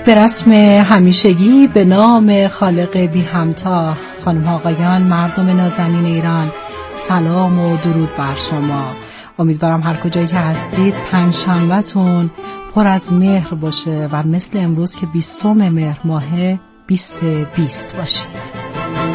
به رسم همیشگی به نام خالق بی همتا، خانم آقایان، مردم نازنین ایران، سلام و درود بر شما. امیدوارم هر کجایی که هستید پنجشنبه‌تون پر از مهر باشه و مثل امروز که 20 مهر ماه 2020 باشید.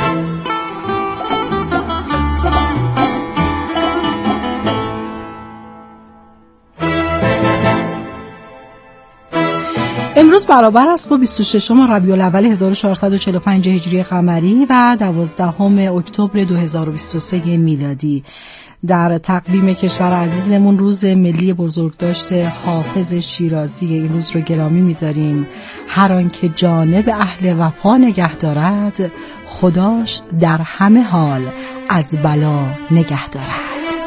امروز برابر است با 26 ربیع الاول 1445 هجری قمری و 12 اکتبر 2023 میلادی. در تقویم کشور عزیزمون روز ملی بزرگداشت حافظ شیرازی این روز رو گرامی می‌داریم. هر آن که جانب اهل وفا نگه دارد، خداش در همه حال از بلا نگه دارد.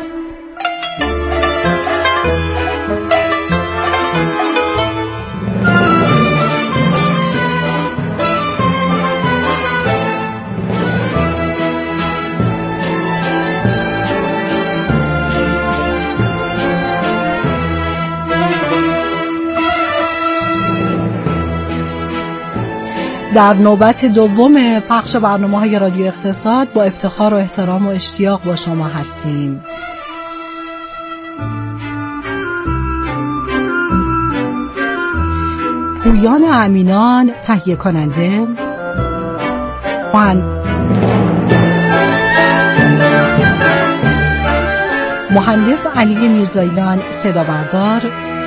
در نوبت دوم پخش برنامه‌های رادیو اقتصاد با افتخار و احترام و اشتیاق با شما هستیم. پویان امینان تهیه کننده، مهندس علی میرزاییان صدا بردار،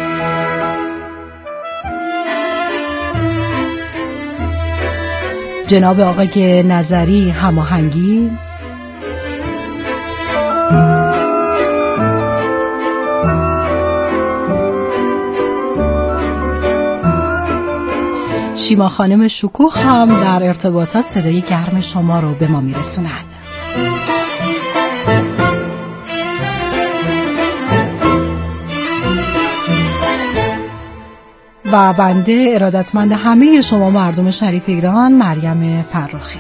جناب آقای نظری هماهنگی، شیما خانم شکوه هم در ارتباطات صدای گرم شما رو به ما میرسونن. و بنده ارادتمند همه شما مردم شریف ایران، مریم فرخی.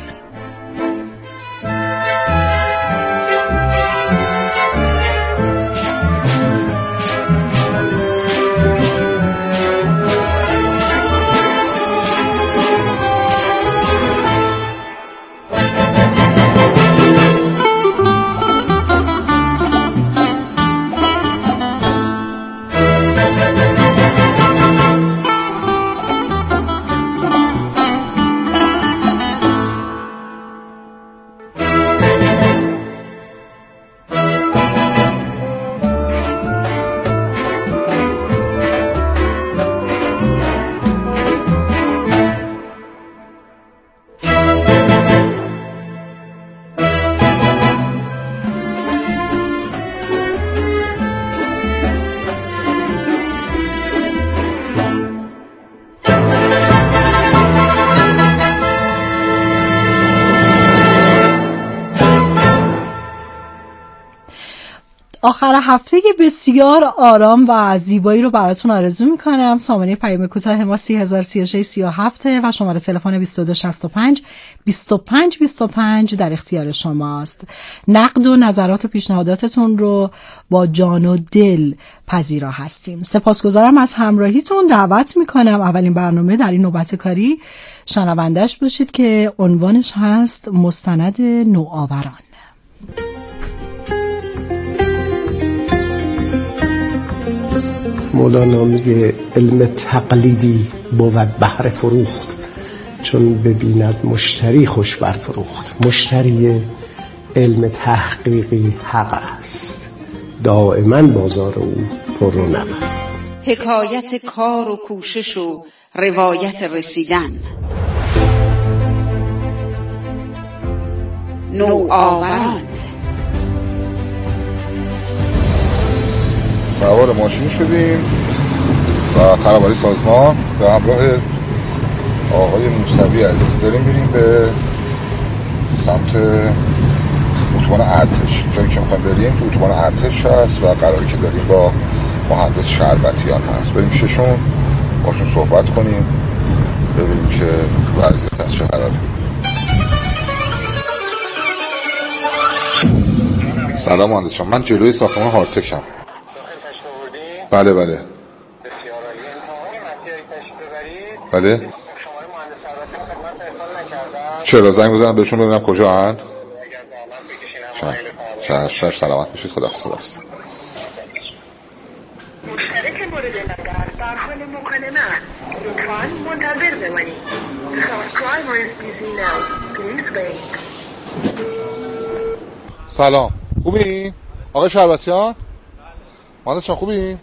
آخر هفته بسیار آرام و زیبایی رو براتون آرزو میکنم. سامانه پیام کوتاه ما 303637 و شماره تلفن 2265 25 25 در اختیار شماست. نقد و نظرات و پیشنهاداتتون رو با جان و دل پذیرا هستیم. سپاسگزارم از همراهیتون. دعوت میکنم اولین برنامه در این نوبت کاری شنوندش باشید که عنوانش هست مستند نوآوران. مولانا میگه علم تقلیدی بود بهر فروخت، چون ببیند مشتری خوش برفروخت. مشتری علم تحقیقی حق است، دائما بازار او پر رونق است. حکایت کار و کوشش و روایت رسیدن. نوآوران. سوار ماشین شدیم و قرابری سازمان به همراه آقای موسوی عزیز داریم میریم به سمت اتوبان ارتش. جایی که میخوایم بریم تو اتوبان ارتش هست و قراری که داریم با مهندس شربتیان هست. بریم پیششون باشون صحبت کنیم ببینیم که وضعیت از چه قراره. سلام مهندس شما، من جلوی ساختمان هارتکم. بله بله بله چرا زنگ بزنم بهشون ببینم کجا هن؟ چشم سلامت بشید. خداحافظ. مشترک مورد نظر در حال مکالمه لطفاً منتظر بمانید. The subscriber is busy now. Please wait. سلام، خوبی؟ آقای شربتیان؟ مهندس شما خوبی؟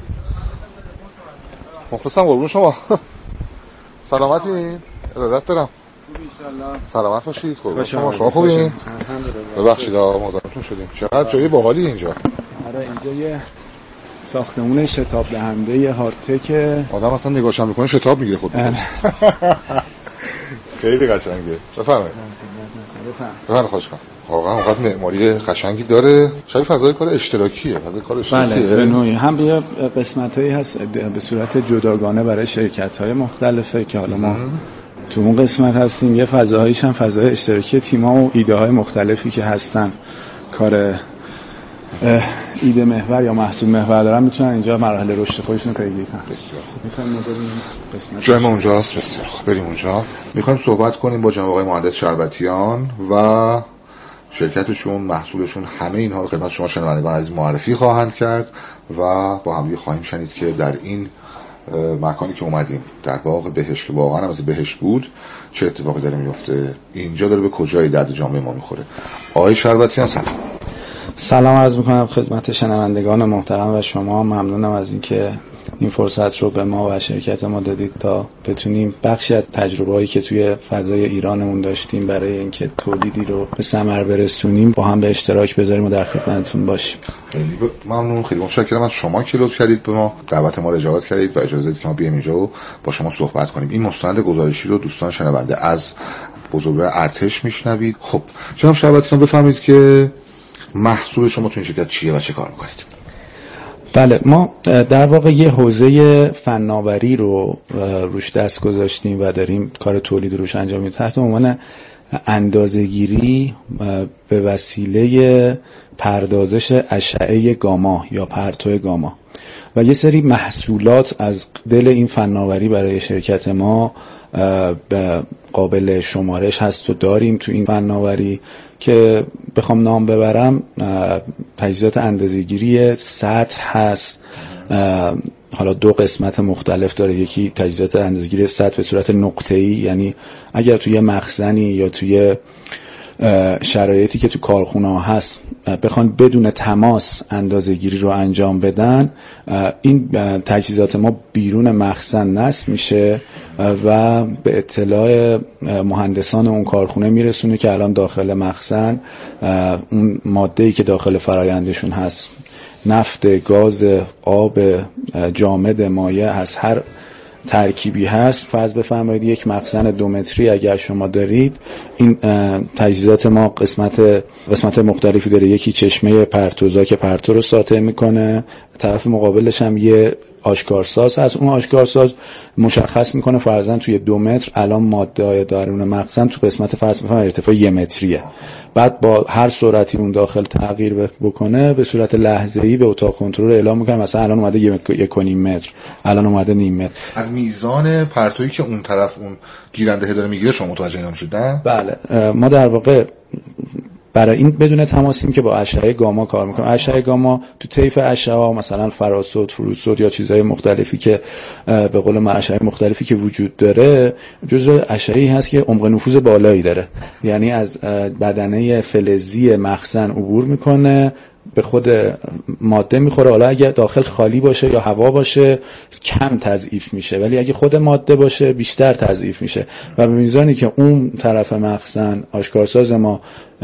مخلصم قربون شما. سلامتین؟ ارادت دارم. سلامت باشید. قربون شما خوبی؟ ببخشید مزاحمتون شدیم. چقدر جای باحالی اینجا. آره اینجا یه ساختمون شتاب دهنده یه هارتک، آدم اصلا نگاهش میکنه شتاب میگیره خود. خیلی قشنگه. بفرمایید. خواهش کنم. واقعا اونقدر معماری قشنگی داره. شاید فضای کار اشتراکیه. بله به نوعی هم یه قسمتایی هست به صورت جداگانه برای شرکت‌های مختلفه که حالا ما تو اون قسمت هستیم. یه فضاهایش هم فضای اشتراکی تیم‌ها و ایده‌های مختلفی که هستن کار ایده محور یا محصول محور دارن میتونن اینجا مراحل رشد خودشون رو پیگیری کنن. بسیار خوب. می‌خوایم بریم قسمت جای ما اونجاست. بسیار خوب. بریم اونجا. می‌خوایم صحبت کنیم با جناب آقای مهندس شربتیان و شرکتشون، محصولشون، همه اینها رو خدمت شما شنوندگان عزیز معرفی خواهند کرد و با هم خواهیم شنید که در این مکانی که اومدیم در باغ بهشت که واقعا هم از بهشت بود چه اتفاقی داره میفته، اینجا داره به کجای درد جامعه ما میخوره. آقای شربتیان سلام عرض میکنم خدمت شنوندگان محترم و شما. ممنونم از اینکه این فرصت رو به ما و شرکت ما دادید تا بتونیم بخشی از تجربه‌هایی که توی فضای ایرانمون داشتیم برای اینکه تولیدی رو به ثمر برسونیم با هم به اشتراک بذاریم و در خدمتتون باشیم. خیلی ممنون. خیلی متشکرم از شما که لطف کردید به ما، دعوت ما رو اجابت کردید و اجازه دادید که ما بیایم اینجا و با شما صحبت کنیم. این مستند گزارشی رو دوستان شنونده از بزرگوار ارتش میشنوید. خب جناب شربتیان بفرمایید که محصول شما تو این شرکت چیه و چه کار میکنید؟ بله، ما در واقع یه حوزه فناوری رو روش دست گذاشتیم و داریم کار تولید روش انجام میدیم تحت عنوان اندازه‌گیری به وسیله پردازش اشعه گاما یا پرتو گاما و یه سری محصولات از دل این فناوری برای شرکت ما به قابل شمارش هست و داریم تو این فناوری که بخوام نام ببرم تجهیزات اندازه‌گیری سطح هست. حالا دو قسمت مختلف داره. یکی تجهیزات اندازه‌گیری سطح به صورت نقطه‌ای، یعنی اگر توی مخزنی یا توی شرایطی که تو کارخونه ها هست بخوان بدون تماس اندازه‌گیری رو انجام بدن، این تجهیزات ما بیرون مخزن نصب میشه و به اطلاع مهندسان اون کارخونه میرسونه که الان داخل مخزن اون ماده‌ای که داخل فرآیندشون هست، نفت، گاز، آب، جامد، مایع هست، هر ترکیبی هست. فرض بفرمایید یک مخزن 2 متری اگر شما دارید، این تجهیزات ما قسمت مختلفی داره. یکی چشمه پرتوزا که پرتو رو ساطع میکنه، طرف مقابلش هم یه آشکارساز هست. اون آشکارساز مشخص میکنه فرضاً توی 2 متر الان ماده های درون مخزن تو قسمت فرض بفرمایید ارتفاع 1 متریه. بعد با هر سرعتی اون داخل تغییر بکنه به صورت لحظه‌ای به اتاق کنترل اعلام میکنه مثلا الان اومده 1.5 متر، الان اومده نیم متر. از میزان پرتویی که اون طرف اون گیرنده داره میگیره شما متوجه نمیشید نه؟ بله، ما در واقع برای این بدون تماسیم که با اشعه گاما کار میکنیم. اشعه گاما تو طیف اشعه ها مثلا فراسود، فروسود یا چیزهای مختلفی که به قول من اشعه مختلفی که وجود داره جزء اشعه‌ای هست که عمق نفوذ بالایی داره، یعنی از بدنه فلزی مخزن عبور میکنه به خود ماده میخوره. حالا اگه داخل خالی باشه یا هوا باشه کم تضعیف میشه، ولی اگه خود ماده باشه بیشتر تضعیف میشه و به میزانی که اون طرف مخزن آشکارساز ما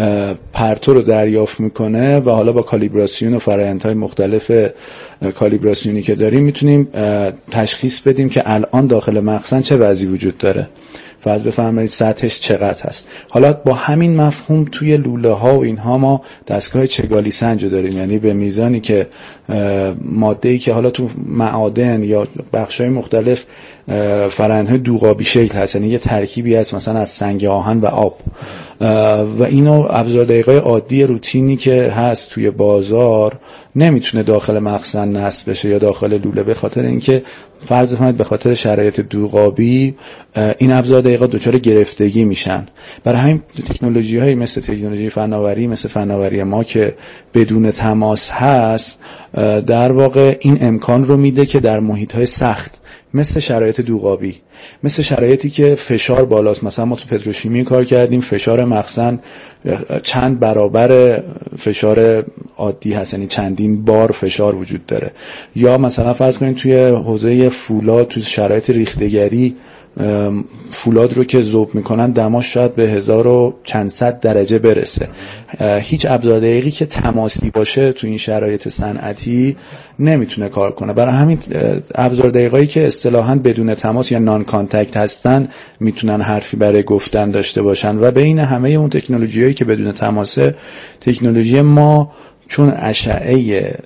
پرتو رو دریافت میکنه و حالا با کالیبراسیون و فرآیندهای مختلف کالیبراسیونی که داریم میتونیم تشخیص بدیم که الان داخل مخزن چه وضعی وجود داره. فرض بفرمایید سطحش چقدر هست. حالا با همین مفهوم توی لوله ها و اینها ما دستگاه چگالی سنج رو داریم، یعنی به میزانی که ماده‌ای که حالا تو معادن یا بخش‌های مختلف فرآیندهای دوغابی شکل هست، یعنی یه ترکیبی هست مثلا از سنگ آهن و آب و اینو ابزار دقیقه عادی روتینی که هست توی بازار نمیتونه داخل مخزن نصب بشه یا داخل لوله، به خاطر اینکه فرض کنید به خاطر شرایط دوغابی این ابزار دقیقه دچار گرفتگی میشن. برای همین تکنولوژی‌هایی مثل تکنولوژی فناوری مثل فناوری ما که بدون تماس هست در واقع این امکان رو میده که در محیط‌های سخت مثل شرایط دوغابی، مثل شرایطی که فشار بالاست، مثلا ما تو پتروشیمی کار کردیم فشار مخزن چند برابر فشار عادی هست، یعنی چندین بار فشار وجود داره. یا مثلا فرض کنید توی حوزه فولاد تو شرایط ریختگری فولاد رو که ذوب میکنن دماش شاید به 1400 درجه برسه. هیچ ابزار دقیقی که تماسی باشه تو این شرایط صنعتی نمیتونه کار کنه. برای همین ابزار دقیقایی که اصطلاحاً بدون تماس یا نان کانتکت هستن میتونن حرفی برای گفتن داشته باشن و بین همه اون تکنولوژیایی که بدون تماسه، تکنولوژی ما چون اشعه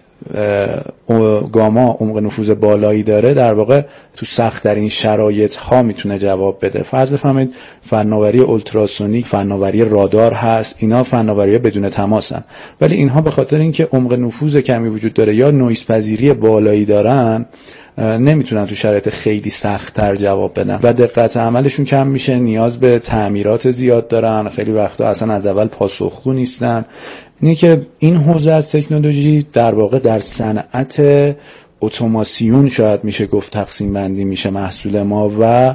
گاما عمق نفوذ بالایی داره در واقع تو سخت در این شرایط ها میتونه جواب بده. فرض بفرمایید فناوری اولتراسونیک، فناوری رادار هست، اینا فناوری بدون تماسن، ولی اینها به خاطر اینکه عمق نفوذ کمی وجود داره یا نویز پذیری بالایی دارن نمیتونن تو شرایط خیلی سخت تر جواب بدن و دقت عملشون کم میشه، نیاز به تعمیرات زیاد دارن، خیلی وقتا اصلا از اول پاسخگو نیستن. اینه که این حوزه از تکنولوژی در واقع در صنعت اتوماسیون شاید میشه گفت تقسیم بندی میشه محصول ما و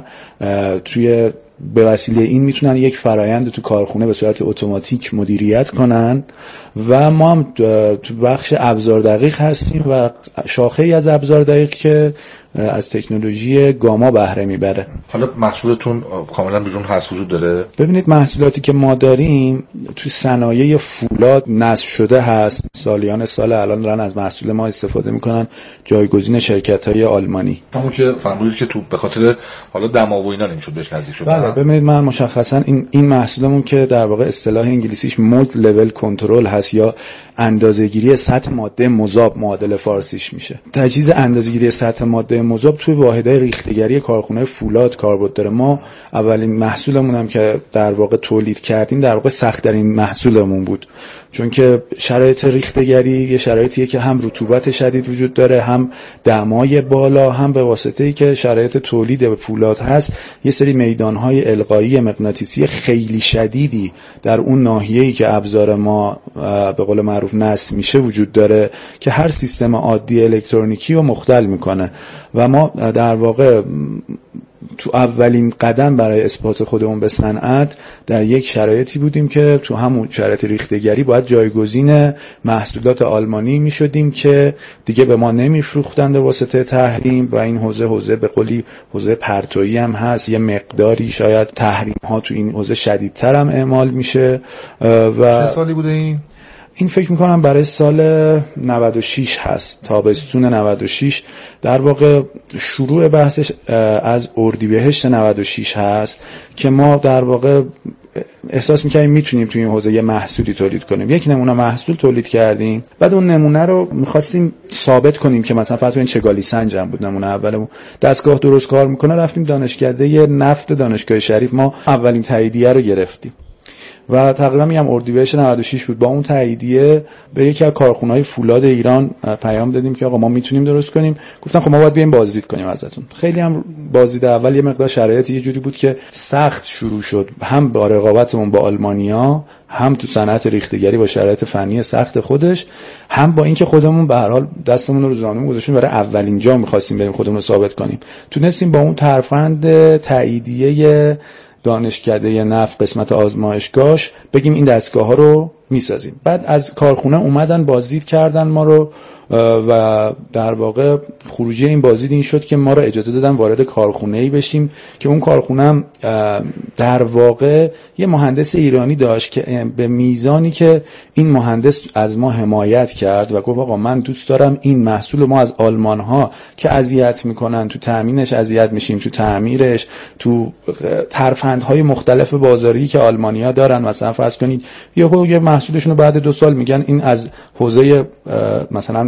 توی به وسیله این میتونن یک فرایند تو کارخونه به صورت اتوماتیک مدیریت کنن و ما هم تو بخش ابزار دقیق هستیم و شاخه‌ای از ابزار دقیق که از تکنولوژی گاما بهره میبره. حالا محصولتون کاملا بیرون هست وجود داره؟ ببینید محصولاتی که ما داریم تو صنایع فولاد نصب شده هست، سالیان سال الان دارن از محصول ما استفاده میکنن، جایگزین شرکت‌های آلمانی. همون که فرمودید که تو به خاطر حالا دما و اینا نمیشد بهش نزدیک شد. بله ببینید من مشخصا این محصولمون که در واقع اصطلاح انگلیسیش مولت لول کنترل هست یا اندازه‌گیری سطح ماده مذاب معادل فارسیش میشه. تجهیز اندازه‌گیری سطح ماده مذاب توی واحدهای ریختگری کارخونه فولاد کاربرد داره. ما اولین محصولمون هم که در واقع تولید کردیم در واقع سخت‌ترین محصولمون بود، چون که شرایط ریختگری یه شرایطیه که هم رطوبت شدید وجود داره، هم دمای بالا، هم به واسطه‌ای که شرایط تولید فولاد هست یه سری میدان‌های القایی مغناطیسی خیلی شدیدی در اون ناحیه‌ای که ابزار ما به قول معروف نصب میشه وجود داره که هر سیستم عادی الکترونیکی رو مختل میکنه و ما در واقع تو اولین قدم برای اثبات خودمون به صنعت در یک شرایطی بودیم که تو همون شرایط ریختگری باید جایگزین محصولات آلمانی می شدیم که دیگه به ما نمیفروختن به واسطه تحریم و این حوزه به قولی حوزه پرتویی هم هست، یه مقداری شاید تحریم ها تو این حوزه شدیدتر هم اعمال میشه. و چه سالی بوده این فکر میکنم برای سال 96 هست، تابستون 96 در واقع شروع بحثش از اردیبهشت 96 هست که ما در واقع احساس میکنیم میتونیم توی این حوزه یه محصولی تولید کنیم. یک نمونه محصول تولید کردیم، بعد اون نمونه رو میخواستیم ثابت کنیم که مثلا فرض کنید چگالی سنجم بود نمونه اولمون، دستگاه درست کار میکنه، رفتیم دانشکده نفت دانشگاه شریف ما اولین تاییدیه رو گرفتیم و تقریبا میگم اردیبهشت 96 بود. با اون تاییدیه به یکی از کارخونه‌های فولاد ایران پیام دادیم که آقا ما میتونیم درست کنیم. گفتن خب ما باید بیایم بازدید کنیم ازتون. خیلی هم بازدید اول یه مقدار شرایط یه جوری بود که سخت شروع شد، هم با رقابتمون با آلمانیا، هم تو صنعت ریختگری با شرایط فنی سخت خودش، هم با اینکه خودمون به هر حال دستمون رو زانو گذاشتیم برای اولین جا می‌خواستیم بریم خودمون رو ثابت کنیم. تونستیم با اون ترفند تاییدیه دانشکده نفت قسمت آزمایشگاهش بگیم این دستگاه ها رو میسازیم. بعد از کارخونه اومدن بازدید کردن ما رو و در واقع خروجی این بازدید این شد که ما رو اجازه دادن وارد کارخونه‌ای بشیم که اون کارخونه هم در واقع یه مهندس ایرانی داشت که به میزانی که این مهندس از ما حمایت کرد و گفت آقا من دوست دارم این محصول ما از آلمان ها که اذیت میکنن تو تامینش اذیت میشیم، تو تعمیرش، تو ترفندهای مختلف بازاری که آلمانیا دارن، مثلا فرض کنید یه محصولشون رو بعد 2 سال میگن این از حوزه مثلا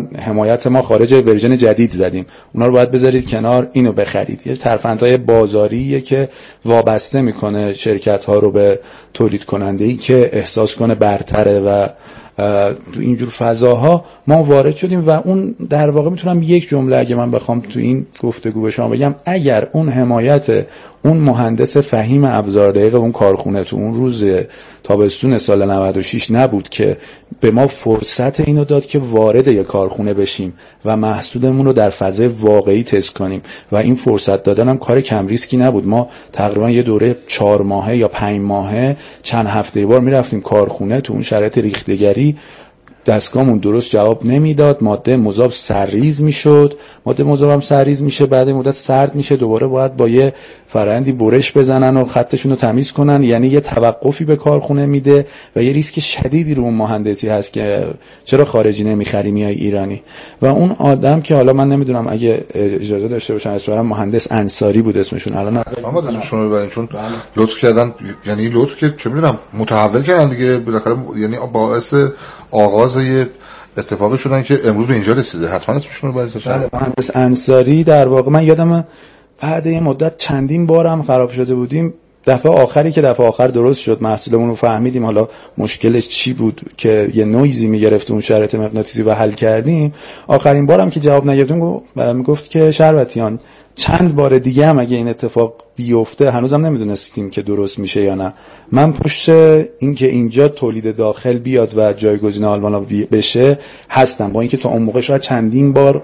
حمایت ما خارج ورژن جدید زدیم، اونا رو باید بذارید کنار، اینو بخرید. یه ترفندهای بازاریه که وابسته میکنه شرکت ها رو به تولید کننده‌ای که احساس کنه برتره و تو اینجور فضاها ما وارد شدیم. و اون در واقع میتونم یک جمله اگه من بخوام تو این گفتگو به شما بگم، اگر اون حمایت اون مهندس فهیم ابزار دقیق اون کارخونه تو اون روز تابستون سال 96 نبود که به ما فرصت اینو داد که وارد یک کارخونه بشیم و محصولمون رو در فضای واقعی تست کنیم و این فرصت دادن هم کار کم ریسکی نبود. ما تقریبا یه دوره 4 ماهه یا 5 ماهه چند هفته بار میرفتیم کارخونه، تو اون شرایط ریختگری دستگاهمون درست جواب نمیداد، ماده مذاب سرریز میشد، ماده مذاب هم سرریز میشه، بعد مدت سرد میشه، دوباره باید با یه فرآیندی برش بزنن و خطشون رو تمیز کنن. یعنی یه توقفی به کارخونه میده و یه ریسک شدیدی رو اون مهندسی هست که چرا خارجی نمیخری میای ایرانی. و اون آدم که حالا من نمیدونم اگه اجازه داشته باشم اسمش مهندس انصاری بود اسمشون، الان اما اسمشون رو ببرین چون لطف کردن، یعنی لطف که چه میدونم متحول کردن دیگه بالاخره، یعنی باعث آغاز یه اتفاقی شدن که امروز به اینجا رسیده. حتما اسمشون رو برید. مهندس انصاری در واقع من یادم بعد یه مدت چندین بارم خراب شده بودیم، دفعه آخر درست شد، محصولمون رو فهمیدیم حالا مشکلش چی بود که یه نویزی میگرفت اون شرایط مغناطیسی و حل کردیم. آخرین بارم که جواب نگرفتیم میگفت که شربتیان چند بار دیگه هم اگه این اتفاق بیفته، هنوزم نمیدونستیم که درست میشه یا نه، من پشت این که اینجا تولید داخل بیاد و جایگزین آلمان بشه هستم. با اینکه تا اون موقع شاید چندین بار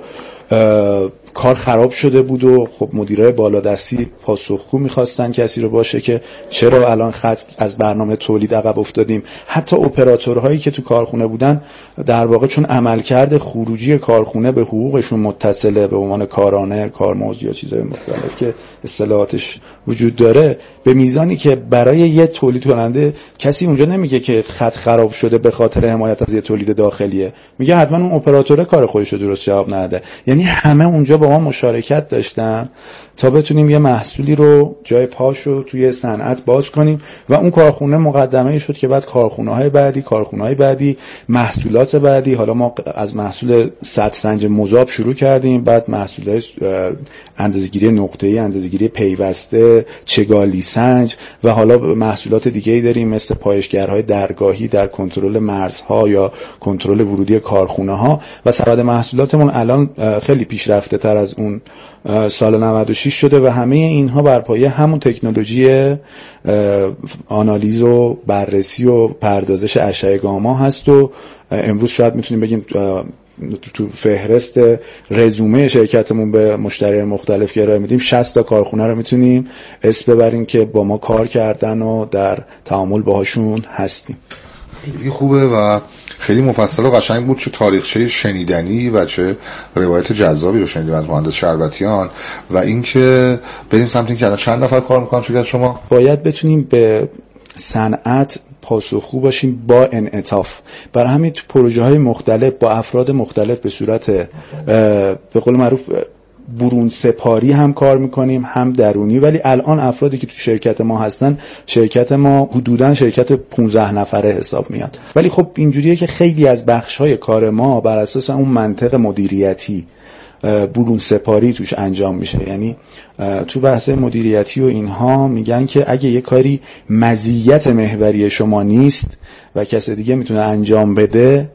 کار خراب شده بود و خب مدیرای بالادستی پاسخگو میخواستن کسی رو باشه که چرا الان خط از برنامه تولید عقب افتادیم. حتی اپراتورهایی که تو کارخونه بودن در واقع چون عملکرد خروجی کارخونه به حقوقشون متصله به عنوان کارانه، کارمزد یا چیزای مختلف که اصطلاحاتش وجود داره، به میزانی که برای یه تولید کننده کسی اونجا نمیگه که خط خراب شده به خاطر حمایت از یه تولید داخلیه، میگه حتما اون اپراتور کار خودش رو درست جواب نده. یعنی همه اونجا با ما مشارکت داشتن تا بتونیم یه محصولی رو جای پاشو توی صنعت باز کنیم و اون کارخونه مقدمه شد که بعد کارخونه‌های بعدی، محصولات بعدی. حالا ما از محصول سطح سنج مذاب شروع کردیم، بعد محصولات اندازه‌گیری نقطه‌ای، اندازه‌گیری پیوسته، چگالی سنج و حالا محصولات دیگه‌ای داریم مثل پایشگرهای درگاهی در کنترل مرزها یا کنترل ورودی کارخونه‌ها. و سبد محصولاتمون الان خیلی پیشرفته تر از اون سال 96 شده و همه اینها بر پایه همون تکنولوژی آنالیز و بررسی و پردازش اشعه گاما هست. و امروز شاید میتونیم بگیم تو فهرست رزومه شرکتمون به مشتری مختلف که ارائه میدیم 60 تا کارخونه رو میتونیم اسم ببریم که با ما کار کردن و در تعامل باهاشون هستیم. خیلی خوبه و خیلی مفصل و قشنگ بود، چه تاریخچه شنیدنی و چه روایت جذابی رو شنیدیم از مهندس شربتیان. و اینکه بریم سمت این که الان چند نفر کار میکنن شرکت شما؟ باید بتونیم به صنعت پاسخگو باشیم با انعطاف. برای همین تو پروژه های مختلف با افراد مختلف به صورت به قول معروف برون سپاری هم کار میکنیم، هم درونی. ولی الان افرادی که تو شرکت ما هستن، شرکت ما حدوداً شرکت 15 نفره حساب میاد. ولی خب اینجوریه که خیلی از بخش‌های کار ما بر اساس اون منطق مدیریتی برون سپاری توش انجام میشه. یعنی تو بحث مدیریتی و اینها میگن که اگه یه کاری مزیت محوری شما نیست و کسی دیگه میتونه انجام بده،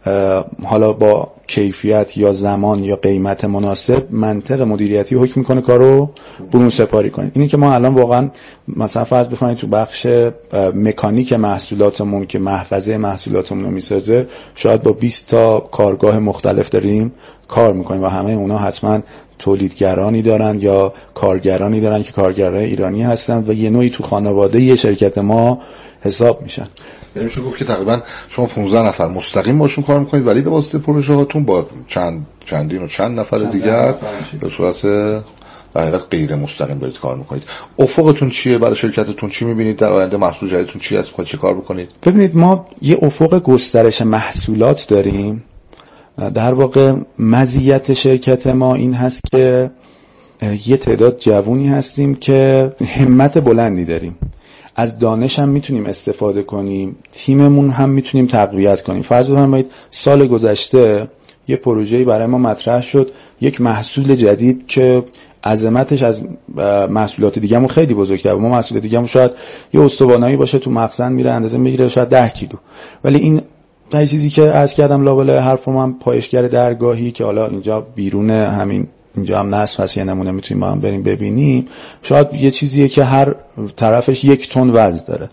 حالا با کیفیت یا زمان یا قیمت مناسب، منطق مدیریتی حکم میکنه کارو برون سپاری کنید. اینی که ما الان واقعا مثلا فرض بفرمایید تو بخش مکانیک محصولاتمون که محفظه محصولاتمون رو میسازه، شاید با 20 تا کارگاه مختلف داریم کار میکنیم و همه اونا حتما تولیدگرانی دارن یا کارگرانی دارن که کارگرای ایرانی هستن و یه نوعی تو خانواده یه شرکت ما حساب میشن. یعنی میشه گفت که تقریبا شما 15 نفر مستقیم باشون کار میکنید، ولی به واسطه پروژه هاتون با چندین و چند نفر دیگر به صورت در حقیقت غیر مستقیم برید کار میکنید. افقتون چیه برای شرکتتون؟ چی میبینید در آینده؟ محصول جدیدتون چی هست؟ میخواید چه کار بکنید؟ ببینید، ما یه افق گسترش محصولات داریم. در واقع مزیت شرکت ما این هست که یه تعداد جوونی هستیم که همت بلندی داریم، از دانش هم میتونیم استفاده کنیم، تیممون هم میتونیم تقویت کنیم. فرض بفرمایید سال گذشته یه پروژه‌ای برای ما مطرح شد، یک محصول جدید که عظمتش از محصولات دیگه‌مون خیلی بزرگتره. ما محصولات دیگه‌مون شاید یه استوانایی باشه تو مخزن میره اندازه میگیره شاید 10 کیلو، ولی این چیزی که عرض کردم لابلای حرفم هم پایشگر درگاهی که حالا اینجا بیرون همین اینجا هم نصب هست، یه نمونه میتونیم با هم بریم ببینیم، شاید یه چیزیه که هر طرفش 1 تن وزن داره.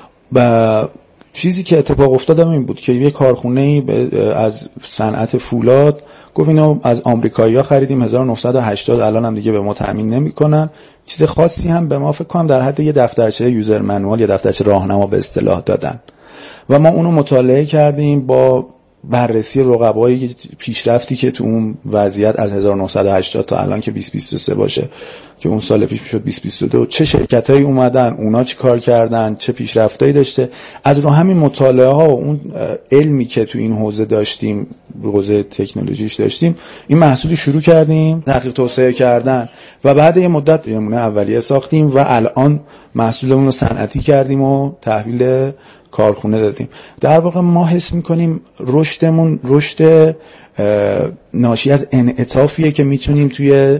و چیزی که اتفاق افتاد این بود که یه کارخونه از صنعت فولاد گفت اینو از آمریکایی‌ها خریدیم 1980، الان هم دیگه به ما تامین نمی‌کنن. چیز خاصی هم به ما فکر کنم در حد یه دفترچه یوزر منوال یا دفترچه راهنما به اصطلاح دادن و ما اونو مطالعه کردیم با بررسی رقبای پیشرفتی که تو اون وضعیت از 1980 تا الان که 2023 باشه که اون سال پیش میشد 2022، چه شرکتایی اومدن، اونا چی کار کردن، چه پیشرفتایی داشته. از رو همین مطالعه ها و اون علمی که تو این حوزه داشتیم، حوزه تکنولوژیش داشتیم، این محصولی شروع کردیم تحقیق توسعه کردن و بعد یه مدت نمونه اولیه ساختیم و الان محصولمون رو صنعتی کردیم و تحویل کارخونه دادیم. در واقع ما حس میکنیم رشدمون رشد ناشی از انعطافیه که میتونیم توی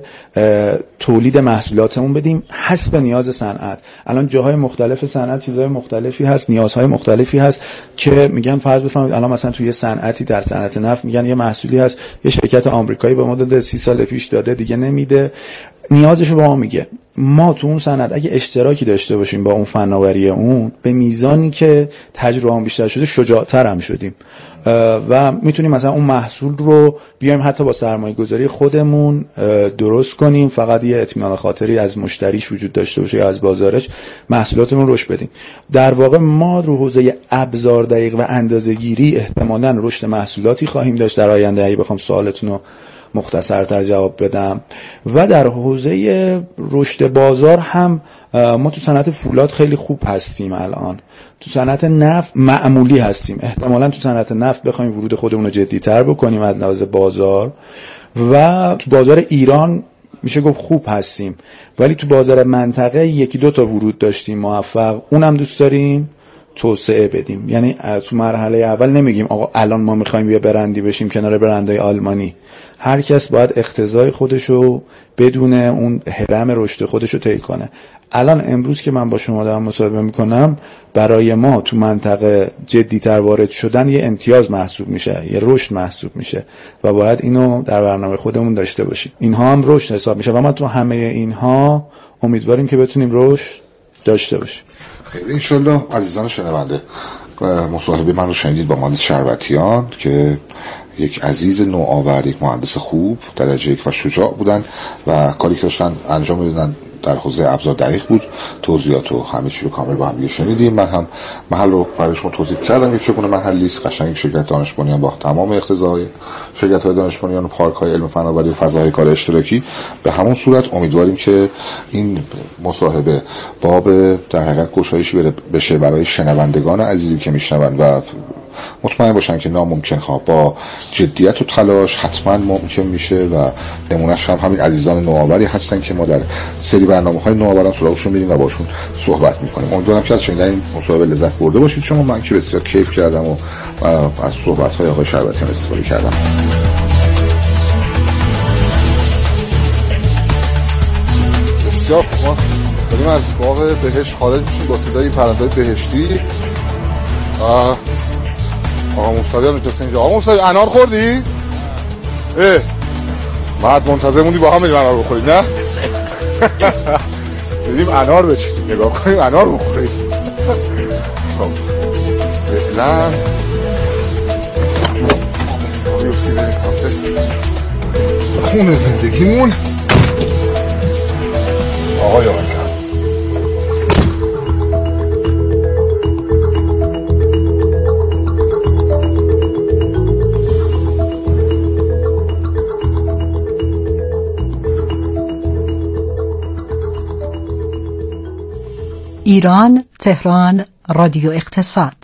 تولید محصولاتمون بدیم حسب نیاز صنعت. الان جاهای مختلف صنعت چیزهای مختلفی هست، نیازهای مختلفی هست که میگن فرض بفرمایید الان مثلا توی صنعتی در صنعت نفت میگن یه محصولی هست یه شرکت آمریکایی به ما داده 30 سال پیش داده دیگه نمیده، نیازشو به ما میگه. ما تو اون صنعت اگه اشتراکی داشته باشیم با اون فناوری اون، به میزانی که تجربه بیشتر شده شجاع‌تر هم شدیم و میتونیم مثلا اون محصول رو بیایم حتی با سرمایه گذاری خودمون درست کنیم، فقط یه اطمینان خاطری از مشتریش وجود داشته باشه یا از بازارش، محصولاتمون رشد بدیم. در واقع ما رو حوزه ابزار دقیق و اندازه‌گیری احتمالاً رشد محصولاتی خواهیم داشت در آینده اگه بخوام سوالتون رو مختصرتر جواب بدم. و در حوزه رشد بازار هم ما تو صنعت فولاد خیلی خوب هستیم، الان تو صنعت نفت معمولی هستیم، احتمالاً تو صنعت نفت بخوایم ورود خودمون رو جدی‌تر بکنیم از لحاظ بازار، و تو بازار ایران میشه گفت خوب هستیم، ولی تو بازار منطقه 1-2 تا ورود داشتیم موفق، اونم دوست داریم توسعه بدیم. یعنی تو مرحله اول نمیگیم آقا الان ما میخوایم یه برندی بشیم کنار برندهای آلمانی، هر کس باید اقتضای خودشو بدون اون هرم رشد خودشو طی کنه. الان امروز که من با شما دارم مصاحبه میکنم، برای ما تو منطقه جدی‌تر وارد شدن یه امتیاز محسوب میشه، یه رشد محسوب میشه و باید اینو در برنامه خودمون داشته باشیم. اینها هم رشد حساب میشه و ما تو همه اینها امیدواریم که بتونیم رشد داشته باشیم. خیلی انشالله. عزیزان شنونده، مصاحبه من رو شنیدید با مهندس شربتیان که یک عزیز نوآور، یک مهندس خوب درجه 1 و شجاع بودن و کاری که داشتن انجام میدادن در حوزه ابزار دقیق بود. توضیحات و همه چی رو کامل با هم شنیدیم. من هم محل رو برای شما توضیح کردم که چگونه محلی است. قشنگ شرکت دانش بنیان با تمام اقتضاهای شرکت‌های دانش بنیان و پارک‌های علم فناوری و فضاهای کار اشتراکی. به همون صورت امیدواریم که این مصاحبه باب در حقیقت گشایشی بشه برای شنوندگان عزیزی که میشنون و مطمئن باشن که ناممکن ها با جدیت و تلاش حتما ممکن میشه و نمونهش هم همین عزیزان نوآوری هستن که ما در سری برنامه‌های نوآوران سراغشون میریم و باشون صحبت میکنیم. امیدوارم که از شنیدن این مصاحبه لذت برده باشید. شما من که بسیار کیف کردم و از صحبت‌های آقای شربتیان استفاده کردم. بسیار خوب. داریم از باغ بهشت خارج میشیم با صدای پرنده‌های بهشتی. آقا موسوی هم نجاسته اینجا. آقا موسوی انار خوردی؟ مرد منتظر موندی با هم بریم انار بخوریم نه؟ بریم انار بچینیم، نگاه کنیم انار بخوریم. فعلا بیفتی بریم خونه زندگیمون. آقای ایران تهران رادیو اقتصاد.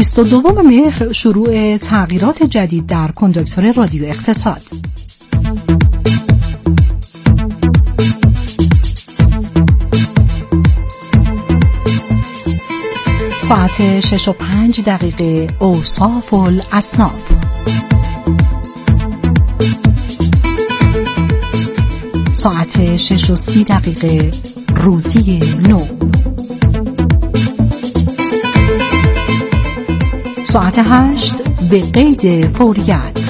22 مهر شروع تغییرات جدید در کندکتور رادیو اقتصاد. ساعت 6:05 اوصاف الاصناف. ساعت 6:30 روزی نو. ساعت 8 به قید فوریت.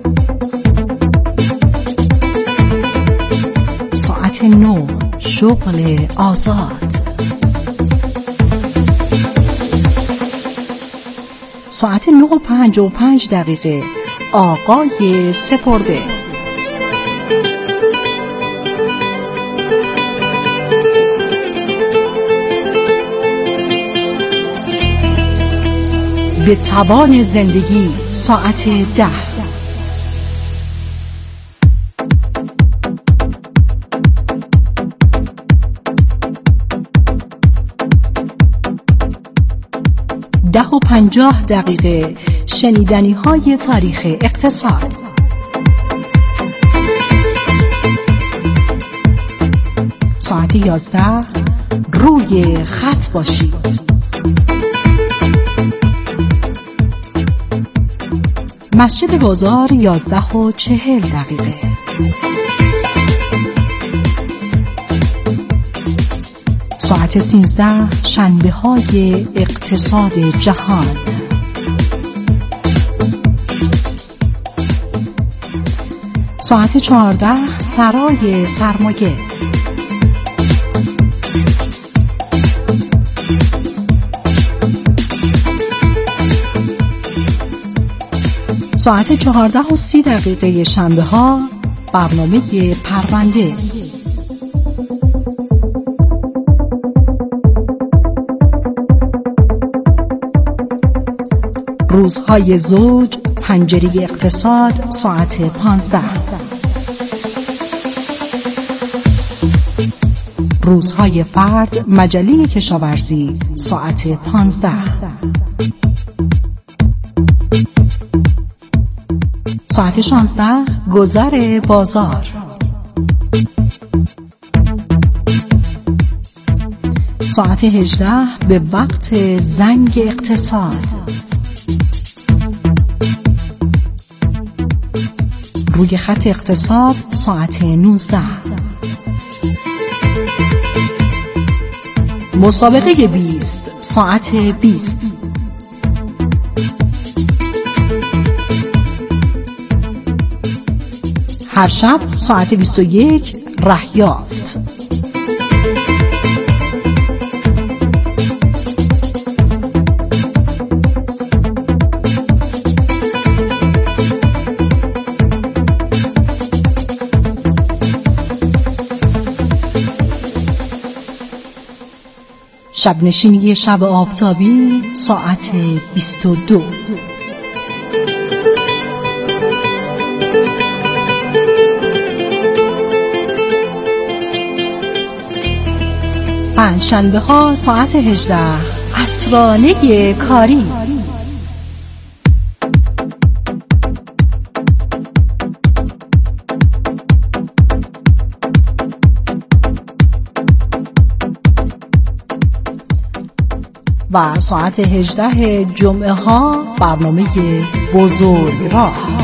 ساعت 9 شغل آزاد. ساعت 9:55 آقای سپرده. به توان زندگی ساعت 10. ده و 50 شنیدنی های تاریخ اقتصاد. ساعت 11 روی خط باشید. مسجد بازار 11:40. ساعت 13 شنبه های اقتصاد جهان. ساعت 14 سرای سرمایه. ساعت 14:30 شنبه ها برنامه پرونده. روزهای زوج پنجره اقتصاد ساعت 15. روزهای فرد مجله کشاورزی ساعت 15. ساعت 16 گذر بازار. ساعت 18 به وقت زنگ اقتصاد. روی خط اقتصاد ساعت 19. مسابقه 20 ساعت 20. هر شب ساعت 21 رهیافت. شب نشینی شب آفتابی ساعت 22. پنجشنبه ها ساعت 18 عصرانه کاری. و ساعت 18 جمعه ها برنامه بزرگ راه.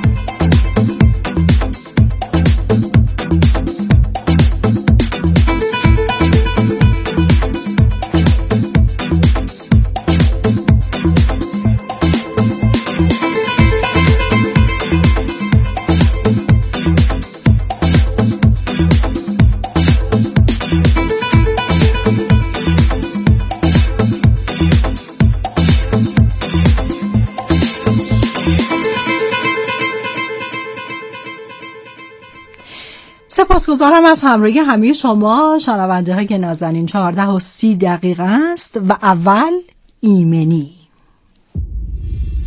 سپاسگزارم از همراهی همه شما شنونده های نازنین. 14:30 است و اول ایمنی.